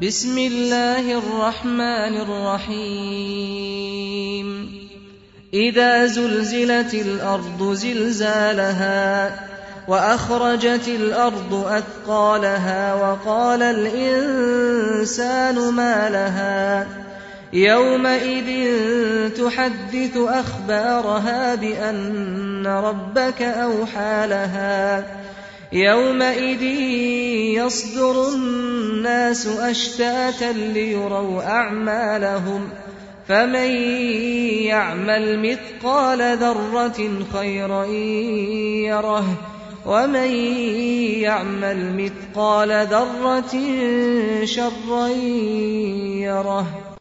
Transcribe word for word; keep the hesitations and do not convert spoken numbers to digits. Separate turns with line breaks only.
بسم الله الرحمن الرحيم إذا زلزلت الأرض زلزالها وأخرجت الأرض أثقالها وقال الإنسان ما لها يومئذ تحدث أخبارها بأن ربك أوحى لها يومئذ يصدر الناس أشتاتا ليروا أعمالهم فمن يعمل مثقال ذرة خيرا يره ومن يعمل مثقال ذرة شرا يره.